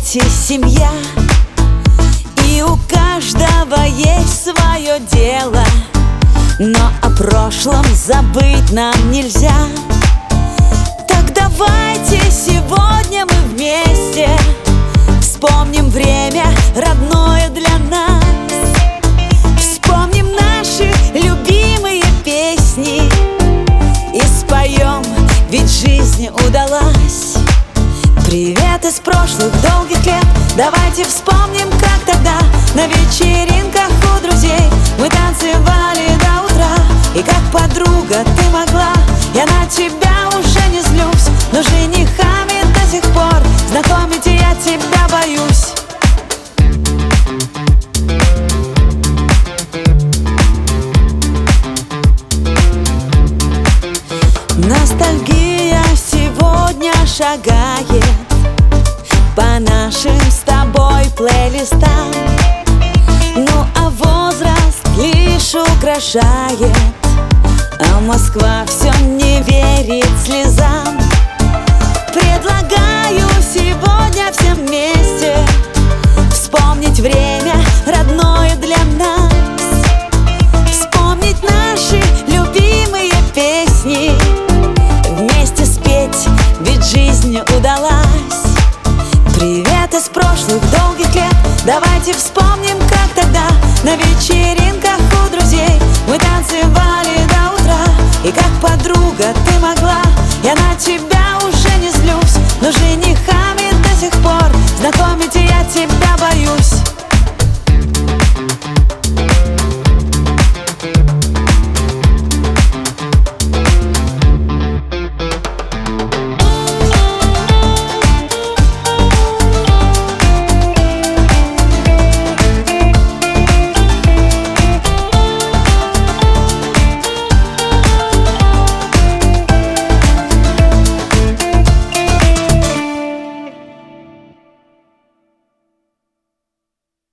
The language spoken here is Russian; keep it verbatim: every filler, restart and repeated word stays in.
дети, семья, и у каждого есть свое дело. Но о прошлом забыть нам нельзя. Так давайте сегодня мы вместе вспомним время родное для нас. Вспомним наши любимые песни и споем, ведь жизнь удалась. Привет из прошлых долгих лет, давайте вспомним, как тогда на вечеринках у друзей мы танцевали до утра. И как подруга ты могла, я на тебя уже не злюсь, но женихами до сих пор знакомить я тебя боюсь. Ностальгия сегодня шагает по нашим с тобой плейлистам. Ну а возраст лишь украшает, а Москва все не верит слезам. Предлагаю сегодня всем вместе вспомнить время родное для нас. Вспомнить наши любимые песни, вместе спеть, ведь жизнь удалась. Привет из прошлых долгих лет, давайте вспомним, как тогда на вечеринках у друзей мы танцевали до утра. И как подруга ты могла, я на тебя уже не злюсь, но женихами до сих пор знакомить я тебя боюсь.